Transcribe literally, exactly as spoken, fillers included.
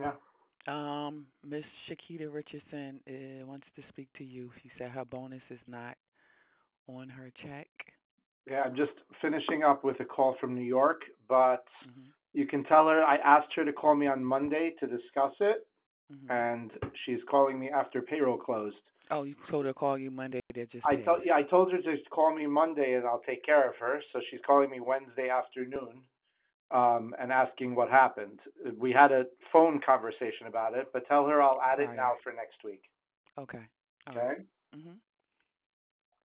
Virginia. Um, Miss Shakita Richardson uh, wants to speak to you. She said her bonus is not on her check. Yeah, I'm just finishing up with a call from New York, but Mhm. you can tell her I asked her to call me on Monday to discuss it, Mhm. and she's calling me after payroll closed. Oh, you told her to call you Monday to just I pay. told yeah, I told her to call me Monday and I'll take care of her. So she's calling me Wednesday afternoon, um, and asking what happened. We had a phone conversation about it, but tell her I'll add it Prior. now for next week. Okay. All right. Okay? Mhm.